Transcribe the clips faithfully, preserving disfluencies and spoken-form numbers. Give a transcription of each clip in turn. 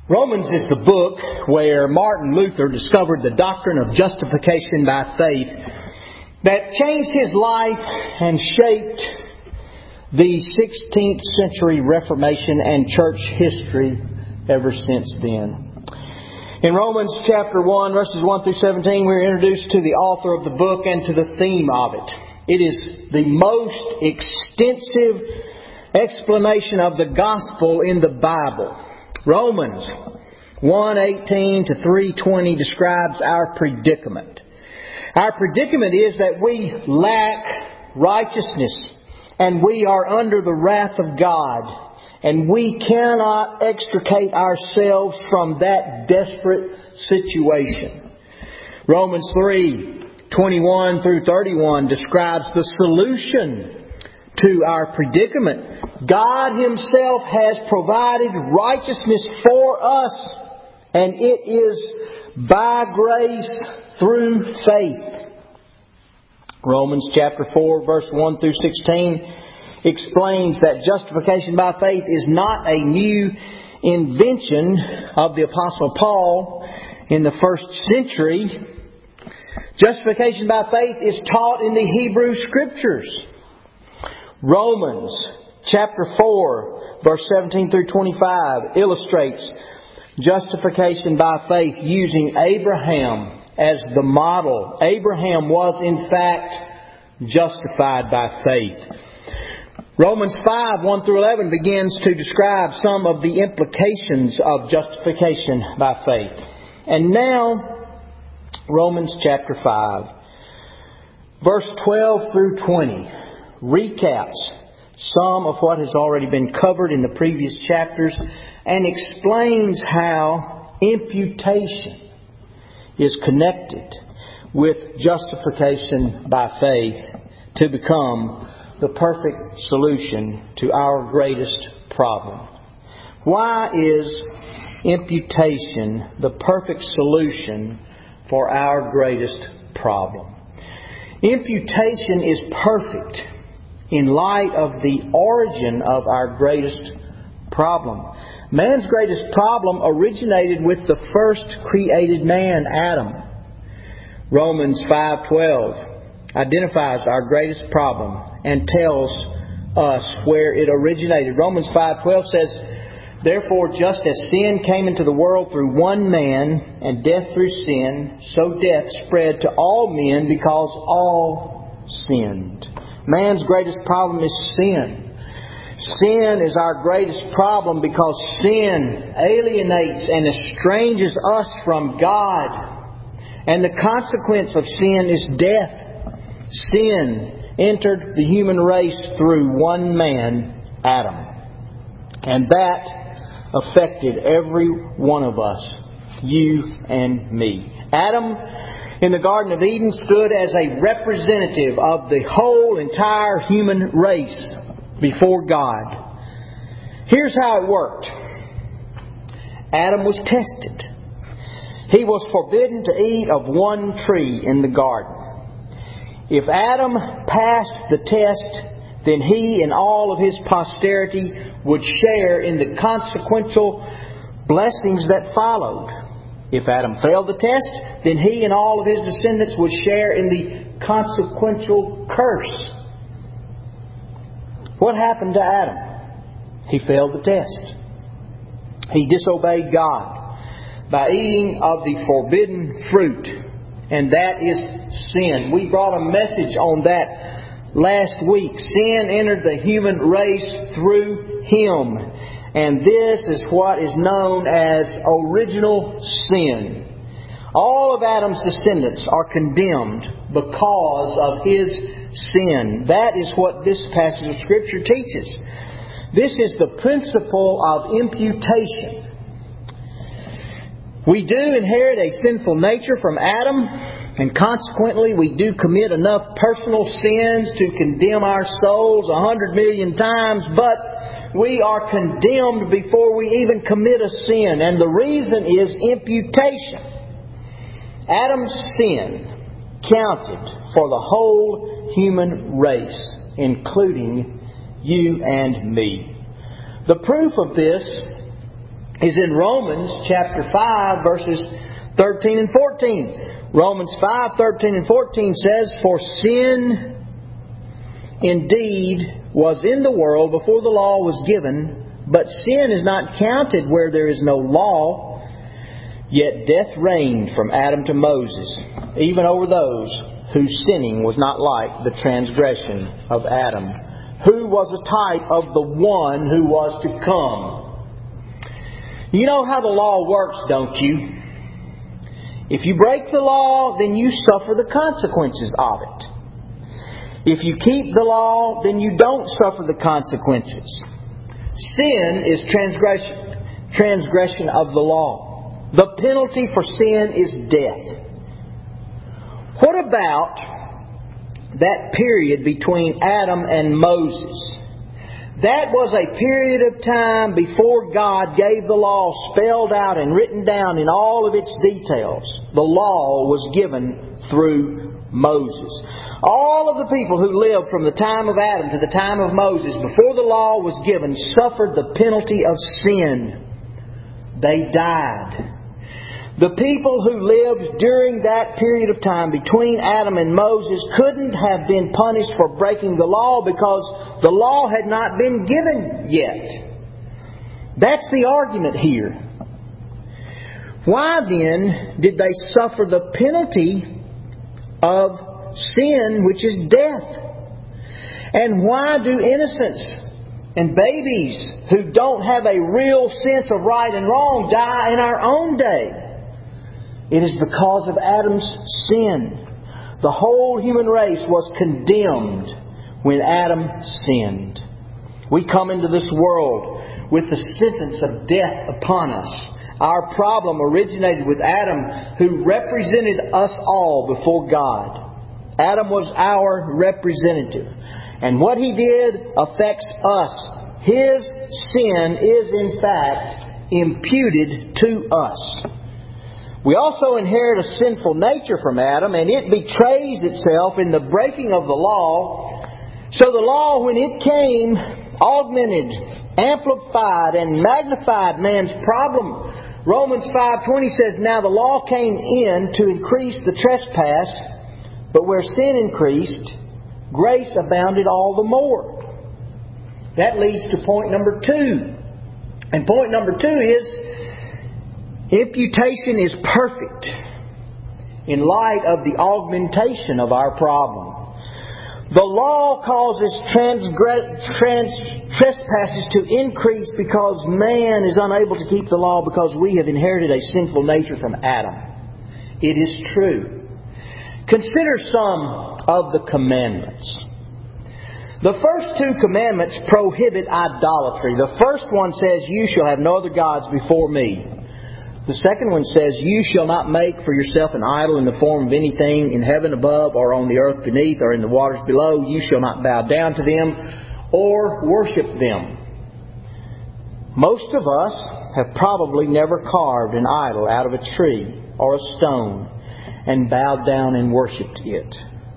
Romans is the book where Martin Luther discovered the doctrine of justification by faith that changed his life and shaped the sixteenth century Reformation and church history ever since then. In Romans chapter one, verses one through seventeen, we're introduced to the author of the book and to the theme of it. It is the most extensive explanation of the gospel in the Bible. Romans one eighteen to three twenty describes our predicament. Our predicament is that we lack righteousness and we are under the wrath of God, and we cannot extricate ourselves from that desperate situation. Romans three twenty-one through thirty-one describes the solution to our predicament. God Himself has provided righteousness for us, and it is by grace through faith. Romans chapter four, verse one through sixteen explains that justification by faith is not a new invention of the Apostle Paul in the first century. Justification by faith is taught in the Hebrew Scriptures. Romans chapter four, verse seventeen through twenty-five illustrates justification by faith using Abraham as the model. Abraham was in fact justified by faith. Romans five, one through eleven begins to describe some of the implications of justification by faith. And now, Romans chapter five, verse twelve through twenty recaps some of what has already been covered in the previous chapters and explains how imputation is connected with justification by faith to become the perfect solution to our greatest problem. Why is imputation the perfect solution for our greatest problem? Imputation is perfect in light of the origin of our greatest problem. Man's greatest problem originated with the first created man, Adam. Romans five twelve identifies our greatest problem and tells us where it originated. Romans five twelve says, "Therefore, just as sin came into the world through one man, and death through sin, so death spread to all men because all sinned." Man's greatest problem is sin. Sin is our greatest problem because sin alienates and estranges us from God. And the consequence of sin is death. Sin entered the human race through one man, Adam. And that affected every one of us, you and me. Adam in the Garden of Eden stood as a representative of the whole entire human race before God. Here's how it worked. Adam was tested. He was forbidden to eat of one tree in the garden. If Adam passed the test, then he and all of his posterity would share in the consequential blessings that followed. If Adam failed the test, then he and all of his descendants would share in the consequential curse. What happened to Adam? He failed the test. He disobeyed God by eating of the forbidden fruit, and that is sin. We brought a message on that last week. Sin entered the human race through him. And this is what is known as original sin. All of Adam's descendants are condemned because of his sin. That is what this passage of Scripture teaches. This is the principle of imputation. We do inherit a sinful nature from Adam, and consequently we do commit enough personal sins to condemn our souls a hundred million times, but we are condemned before we even commit a sin. And the reason is imputation. Adam's sin counted for the whole human race, including you and me. The proof of this is in Romans chapter five, verses thirteen and fourteen. Romans five, thirteen and fourteen says, "For sin indeed was in the world before the law was given, but sin is not counted where there is no law. Yet death reigned from Adam to Moses, even over those whose sinning was not like the transgression of Adam, who was a type of the one who was to come." You know how the law works, don't you? If you break the law, then you suffer the consequences of it. If you keep the law, then you don't suffer the consequences. Sin is transgression, transgression of the law. The penalty for sin is death. What about that period between Adam and Moses? That was a period of time before God gave the law spelled out and written down in all of its details. The law was given through Moses. All of the people who lived from the time of Adam to the time of Moses, before the law was given, suffered the penalty of sin. They died. The people who lived during that period of time between Adam and Moses couldn't have been punished for breaking the law because the law had not been given yet. That's the argument here. Why then did they suffer the penalty of sin, which is death? And why do innocents and babies who don't have a real sense of right and wrong die in our own day? It is because of Adam's sin. The whole human race was condemned when Adam sinned. We come into this world with the sentence of death upon us. Our problem originated with Adam, who represented us all before God. Adam was our representative. And what he did affects us. His sin is in fact imputed to us. We also inherit a sinful nature from Adam, and it betrays itself in the breaking of the law. So the law, when it came, augmented, amplified, and magnified man's problem. Romans five twenty says, "Now the law came in to increase the trespass, but where sin increased, grace abounded all the more." That leads to point number two. And point number two is, imputation is perfect in light of the augmentation of our problem. The law causes transgre- trans- trespasses to increase because man is unable to keep the law because we have inherited a sinful nature from Adam. It is true. Consider some of the commandments. The first two commandments prohibit idolatry. The first one says, "You shall have no other gods before me." The second one says, "You shall not make for yourself an idol in the form of anything in heaven above or on the earth beneath or in the waters below. You shall not bow down to them or worship them." Most of us have probably never carved an idol out of a tree or a stone and bowed down and worshipped it.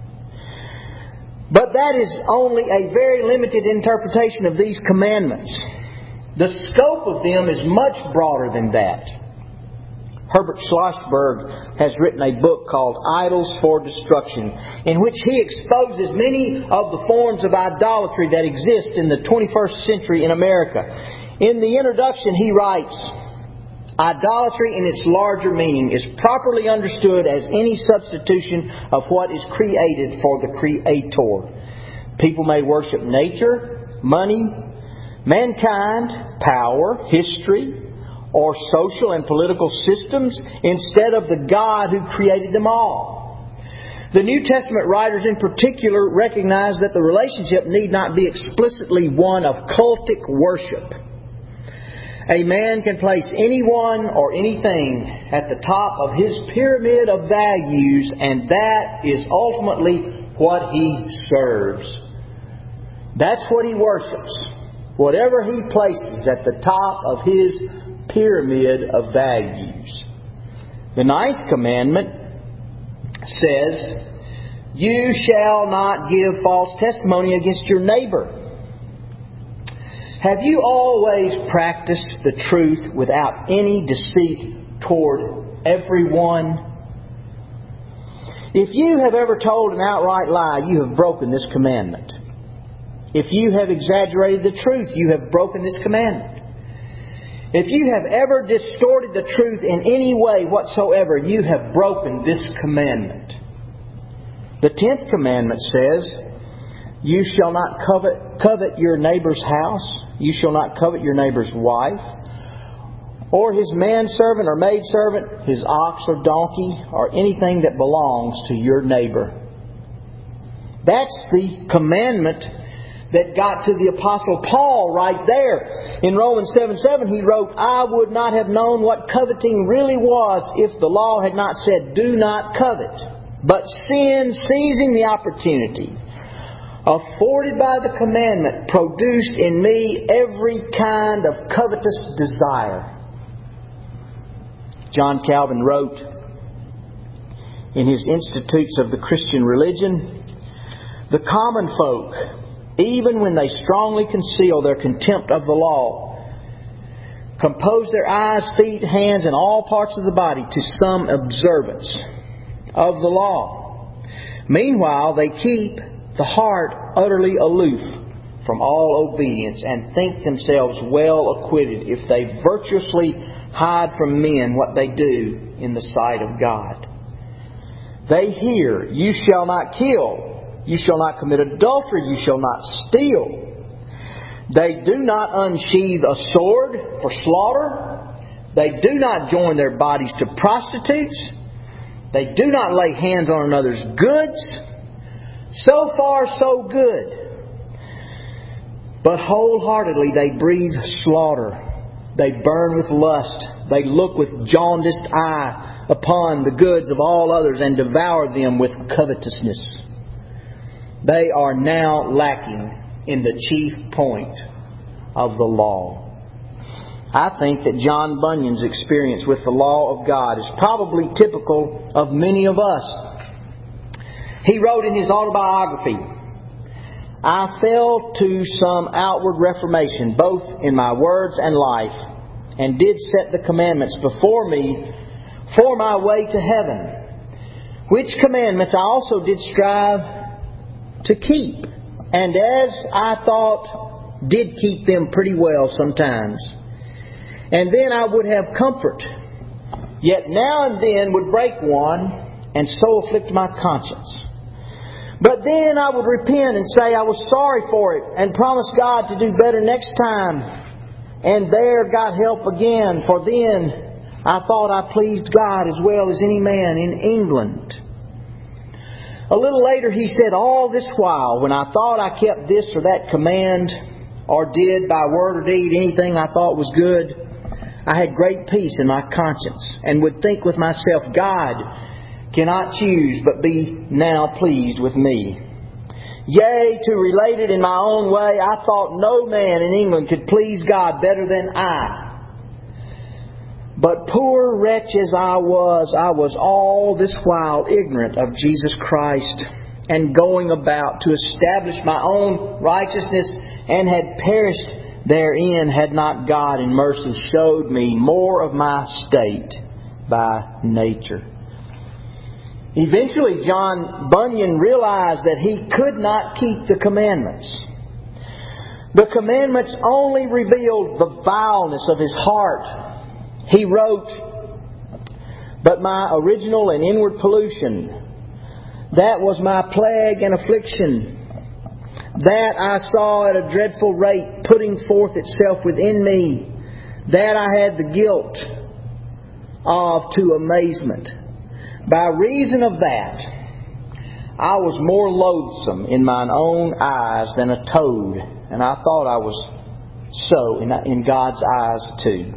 But that is only a very limited interpretation of these commandments. The scope of them is much broader than that. Herbert Schlossberg has written a book called Idols for Destruction, in which he exposes many of the forms of idolatry that exist in the twenty-first century in America. In the introduction he writes, "Idolatry in its larger meaning is properly understood as any substitution of what is created for the Creator. People may worship nature, money, mankind, power, history, or social and political systems instead of the God who created them all. The New Testament writers in particular recognize that the relationship need not be explicitly one of cultic worship. A man can place anyone or anything at the top of his pyramid of values, and that is ultimately what he serves. That's what he worships. Whatever he places at the top of his pyramid of values." The ninth commandment says, "You shall not give false testimony against your neighbor." Have you always practiced the truth without any deceit toward everyone? If you have ever told an outright lie, you have broken this commandment. If you have exaggerated the truth, you have broken this commandment. If you have ever distorted the truth in any way whatsoever, you have broken this commandment. The tenth commandment says, you shall not covet, covet your neighbor's house. You shall not covet your neighbor's wife, or his manservant or maidservant, his ox or donkey, or anything that belongs to your neighbor. That's the commandment that got to the Apostle Paul right there. In Romans seven seven he wrote, I would not have known what coveting really was if the law had not said, do not covet. But sin, seizing the opportunity afforded by the commandment, produced in me every kind of covetous desire. John Calvin wrote in his Institutes of the Christian Religion, the common folk, even when they strongly conceal their contempt of the law, compose their eyes, feet, hands, and all parts of the body to some observance of the law. Meanwhile, they keep the heart utterly aloof from all obedience and think themselves well acquitted if they virtuously hide from men what they do in the sight of God. They hear, you shall not kill, you shall not commit adultery, you shall not steal. They do not unsheathe a sword for slaughter. They do not join their bodies to prostitutes. They do not lay hands on another's goods. So far, so good. But wholeheartedly they breathe slaughter. They burn with lust. They look with jaundiced eye upon the goods of all others and devour them with covetousness. They are now lacking in the chief point of the law. I think that John Bunyan's experience with the law of God is probably typical of many of us. He wrote in his autobiography, I fell to some outward reformation, both in my words and life, and did set the commandments before me for my way to heaven, which commandments I also did strive to keep, and as I thought, did keep them pretty well sometimes. And then I would have comfort, yet now and then would break one, and so afflict my conscience. But then I would repent and say I was sorry for it and promise God to do better next time. And there got help again, for then I thought I pleased God as well as any man in England. A little later he said, all this while, when I thought I kept this or that command, or did by word or deed anything I thought was good, I had great peace in my conscience, and would think with myself, God cannot choose but be now pleased with me. Yea, to relate it in my own way, I thought no man in England could please God better than I. But poor wretch as I was, I was all this while ignorant of Jesus Christ, and going about to establish my own righteousness, and had perished therein, had not God in mercy showed me more of my state by nature. Eventually, John Bunyan realized that he could not keep the commandments. The commandments only revealed the vileness of his heart. He wrote, but my original and inward pollution, that was my plague and affliction, that I saw at a dreadful rate putting forth itself within me, that I had the guilt of to amazement. By reason of that, I was more loathsome in mine own eyes than a toad, and I thought I was so in, in God's eyes too.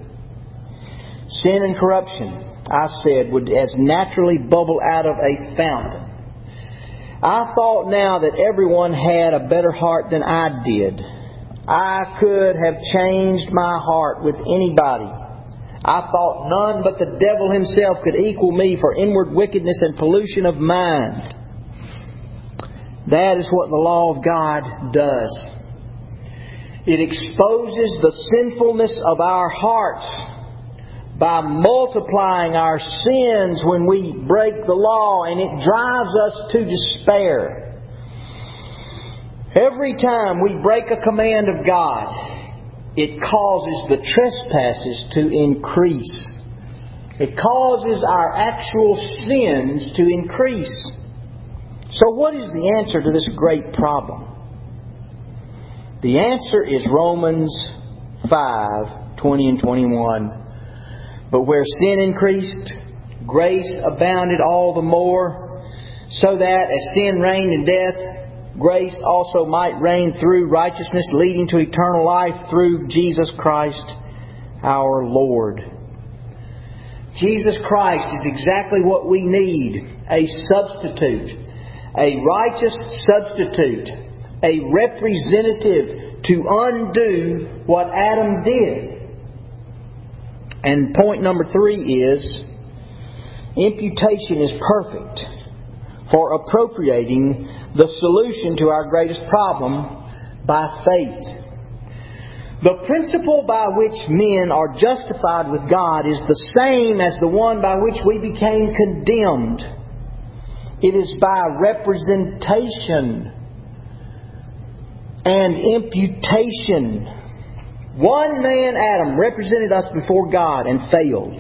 Sin and corruption, I said, would as naturally bubble out of a fountain. I thought now that everyone had a better heart than I did. I could have changed my heart with anybody. I thought none but the devil himself could equal me for inward wickedness and pollution of mind. That is what the law of God does. It exposes the sinfulness of our hearts by multiplying our sins when we break the law, and it drives us to despair. Every time we break a command of God, it causes the trespasses to increase. It causes our actual sins to increase. So what is the answer to this great problem? The answer is Romans five, twenty and twenty-one. But where sin increased, grace abounded all the more, so that as sin reigned in death, grace also might reign through righteousness, leading to eternal life through Jesus Christ our Lord. Jesus Christ is exactly what we need. A substitute. A righteous substitute. A representative to undo what Adam did. And point number three is, imputation is perfect for appropriating the solution to our greatest problem by faith. The principle by which men are justified with God is the same as the one by which we became condemned. It is by representation and imputation. One man, Adam, represented us before God and failed.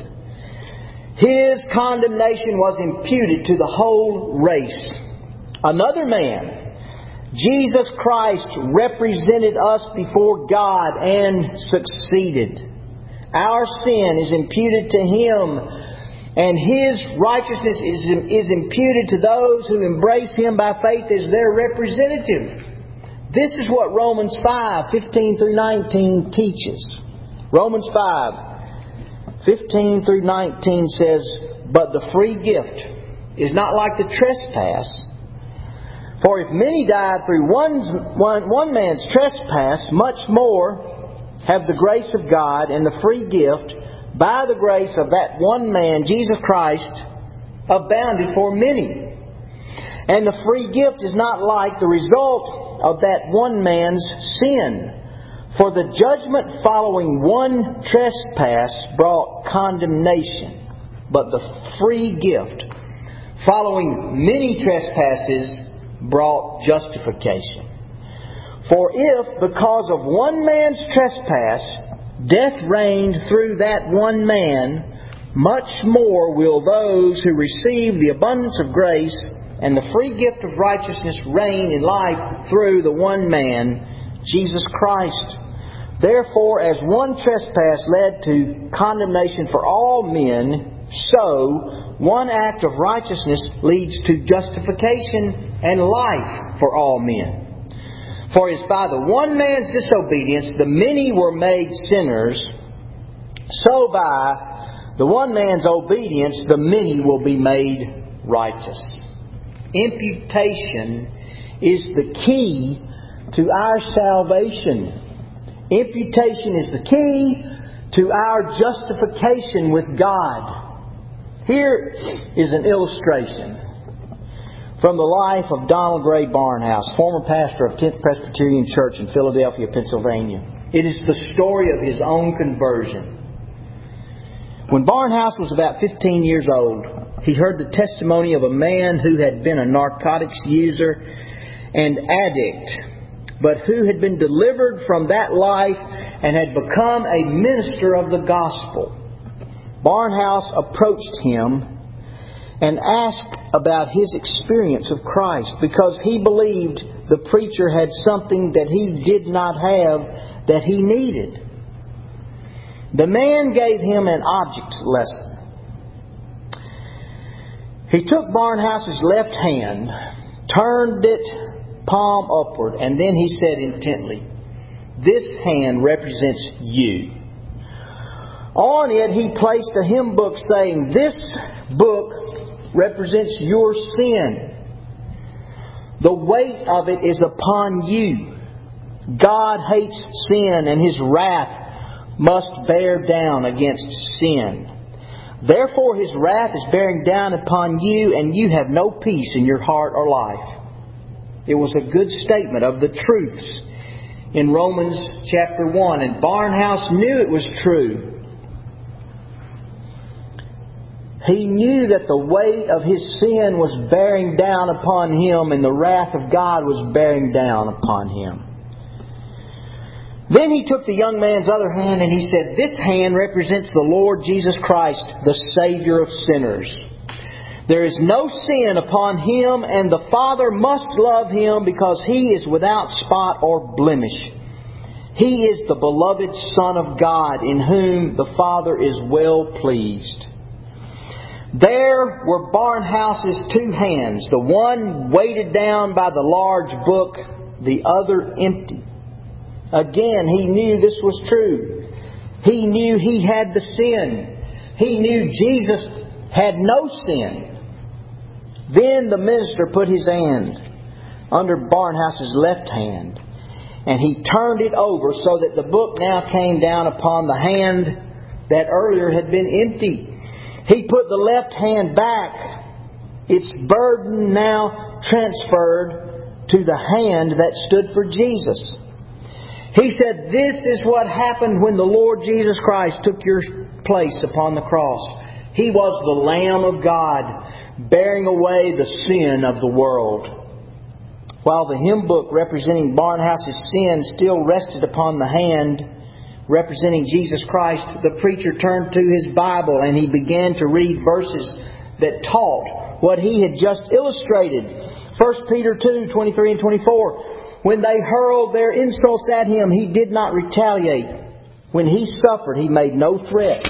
His condemnation was imputed to the whole race. Another man, Jesus Christ, represented us before God and succeeded. Our sin is imputed to Him, and His righteousness is, is imputed to those who embrace Him by faith as their representative. This is what Romans five, fifteen through nineteen teaches. Romans five, fifteen through nineteen says, "But the free gift is not like the trespass. For if many died through one's, one, one man's trespass, much more have the grace of God and the free gift by the grace of that one man, Jesus Christ, abounded for many. And the free gift is not like the result of that one man's sin. For the judgment following one trespass brought condemnation, but the free gift following many trespasses brought justification. For if, because of one man's trespass, death reigned through that one man, much more will those who receive the abundance of grace and the free gift of righteousness reign in life through the one man, Jesus Christ. Therefore, as one trespass led to condemnation for all men, so one act of righteousness leads to justification and life for all men. For as by the one man's disobedience the many were made sinners, so by the one man's obedience the many will be made righteous." Imputation is the key to our salvation. Imputation is the key to our justification with God. Here is an illustration from the life of Donald Gray Barnhouse, former pastor of tenth Presbyterian Church in Philadelphia, Pennsylvania. It is the story of his own conversion. When Barnhouse was about fifteen years old, he heard the testimony of a man who had been a narcotics user and addict, but who had been delivered from that life and had become a minister of the gospel. Barnhouse approached him and asked about his experience of Christ, because he believed the preacher had something that he did not have that he needed. The man gave him an object lesson. He took Barnhouse's left hand, turned it palm upward, and then he said intently, "This hand represents you." On it he placed a hymn book saying, "This book represents your sin. The weight of it is upon you. God hates sin, and His wrath must bear down against sin. Therefore His wrath is bearing down upon you, and you have no peace in your heart or life." It was a good statement of the truths in Romans chapter one. And Barnhouse knew it was true. He knew that the weight of his sin was bearing down upon him and the wrath of God was bearing down upon him. Then he took the young man's other hand and he said, "This hand represents the Lord Jesus Christ, the Savior of sinners. There is no sin upon Him, and the Father must love Him because He is without spot or blemish. He is the beloved Son of God, in whom the Father is well pleased." There were Barnhouse's two hands, the one weighted down by the large book, the other empty. Again, he knew this was true. He knew he had the sin. He knew Jesus had no sin. Then the minister put his hand under Barnhouse's left hand, and he turned it over so that the book now came down upon the hand that earlier had been empty. He put the left hand back, its burden now transferred to the hand that stood for Jesus. He said, "This is what happened when the Lord Jesus Christ took your place upon the cross. He was the Lamb of God, bearing away the sin of the world." While the hymn book representing Barnhouse's sin still rested upon the hand representing Jesus Christ, the preacher turned to his Bible and he began to read verses that taught what he had just illustrated. First Peter two, twenty-three and twenty-four. When they hurled their insults at him, he did not retaliate. When he suffered, he made no threat.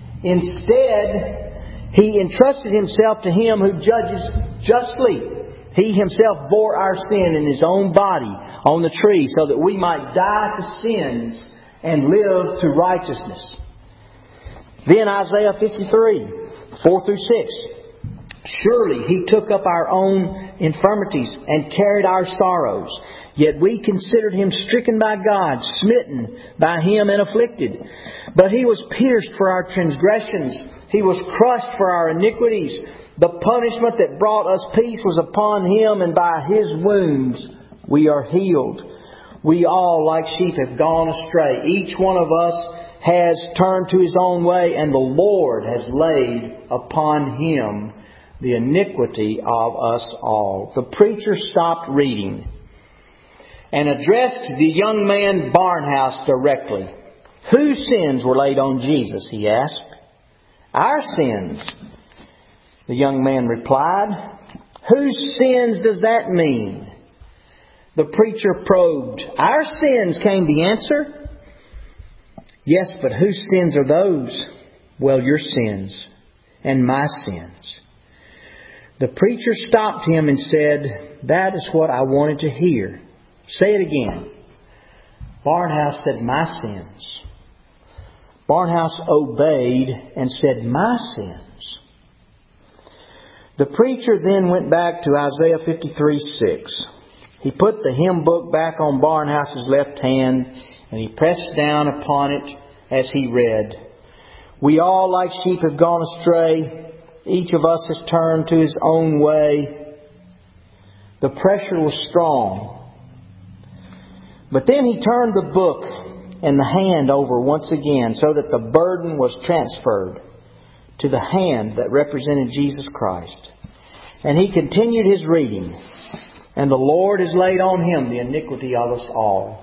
Instead, he entrusted himself to Him who judges justly. He Himself bore our sin in His own body on the tree so that we might die to sins and live to righteousness. Then Isaiah fifty-three, four through six. Surely He took up our own infirmities and carried our sorrows. Yet we considered Him stricken by God, smitten by Him and afflicted. But He was pierced for our transgressions. He was crushed for our iniquities. The punishment that brought us peace was upon Him, and by His wounds we are healed. We all, like sheep, have gone astray. Each one of us has turned to his own way, and the Lord has laid upon Him the iniquity of us all. The preacher stopped reading and addressed the young man Barnhouse directly. "Whose sins were laid on Jesus?" he asked. "Our sins," the young man replied. "Whose sins does that mean?" The preacher probed. "Our sins," came the answer. "Yes, but whose sins are those?" "Well, your sins and my sins." The preacher stopped him and said, "That is what I wanted to hear. Say it again." Barnhouse said, "My sins." Barnhouse obeyed and said, "My sins." The preacher then went back to Isaiah fifty-three, six. He put the hymn book back on Barnhouse's left hand and he pressed down upon it as he read. "We all like sheep have gone astray. Each of us has turned to his own way." The pressure was strong. But then he turned the book and the hand over once again so that the burden was transferred to the hand that represented Jesus Christ. And he continued his reading. "And the Lord has laid on Him the iniquity of us all."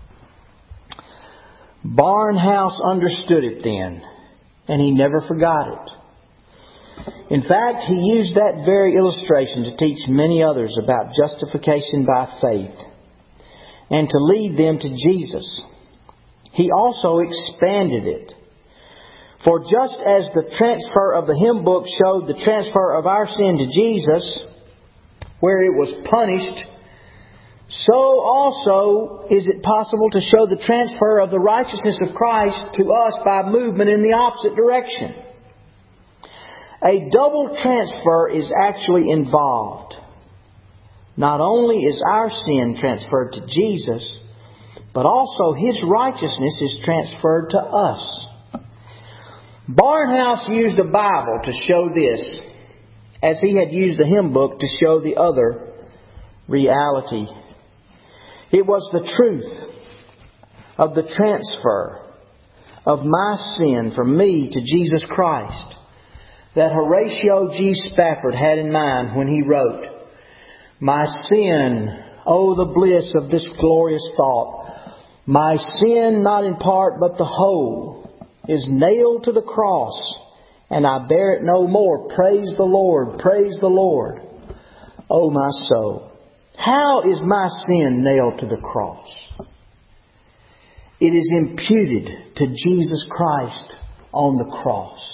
Barnhouse understood it then, and he never forgot it. In fact, he used that very illustration to teach many others about justification by faith and to lead them to Jesus. He also expanded it. For just as the transfer of the hymn book showed the transfer of our sin to Jesus, where it was punished, so also is it possible to show the transfer of the righteousness of Christ to us by movement in the opposite direction. A double transfer is actually involved. Not only is our sin transferred to Jesus, but also His righteousness is transferred to us. Barnhouse used a Bible to show this, as he had used the hymn book to show the other reality. It was the truth of the transfer of my sin from me to Jesus Christ that Horatio G. Spafford had in mind when he wrote, "My sin, oh the bliss of this glorious thought, my sin not in part but the whole is nailed to the cross, and I bear it no more. Praise the Lord, praise the Lord, oh my soul." How is my sin nailed to the cross? It is imputed to Jesus Christ on the cross.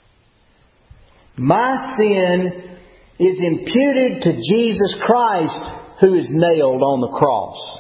My sin is imputed to Jesus Christ who is nailed on the cross.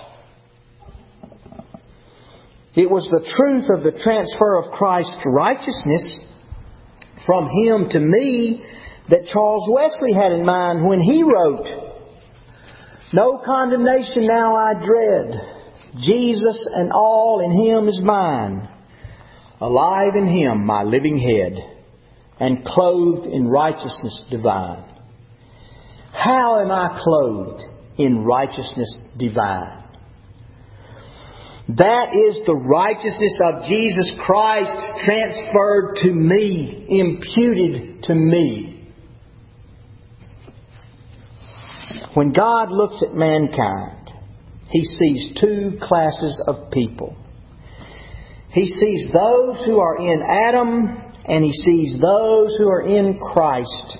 It was the truth of the transfer of Christ's righteousness from Him to me that Charles Wesley had in mind when he wrote, "No condemnation now I dread. Jesus and all in Him is mine. Alive in Him my living head, and clothed in righteousness divine." How am I clothed in righteousness divine? That is the righteousness of Jesus Christ transferred to me, imputed to me. When God looks at mankind, He sees two classes of people. He sees those who are in Adam, and He sees those who are in Christ.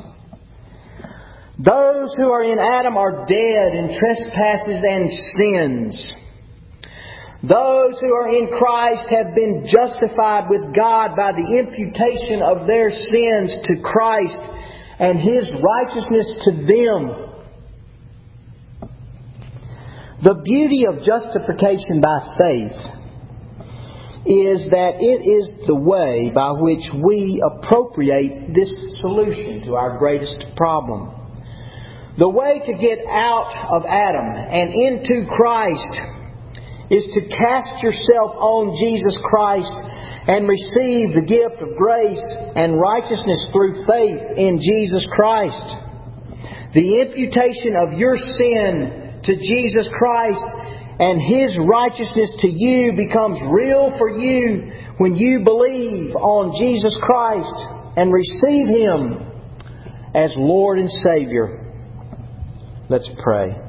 Those who are in Adam are dead in trespasses and sins. Those who are in Christ have been justified with God by the imputation of their sins to Christ and His righteousness to them. The beauty of justification by faith is that it is the way by which we appropriate this solution to our greatest problem. The way to get out of Adam and into Christ is to cast yourself on Jesus Christ and receive the gift of grace and righteousness through faith in Jesus Christ. The imputation of your sin to Jesus Christ and His righteousness to you becomes real for you when you believe on Jesus Christ and receive Him as Lord and Savior. Let's pray.